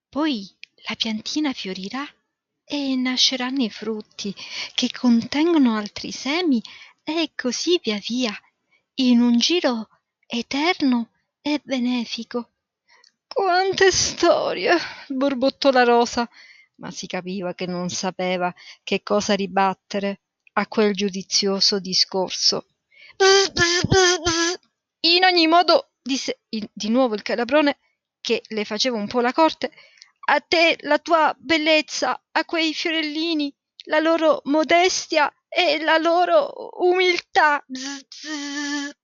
Poi la piantina fiorirà e nasceranno i frutti che contengono altri semi e così via via, in un giro eterno e benefico. Quante storie! Borbottò la rosa, ma si capiva che non sapeva che cosa ribattere a quel giudizioso discorso. Bzz, bzz, bzz, bzz. In ogni modo, disse di nuovo il calabrone, che le faceva un po' la corte, a te la tua bellezza, a quei fiorellini la loro modestia e la loro umiltà. Bzz, bzz.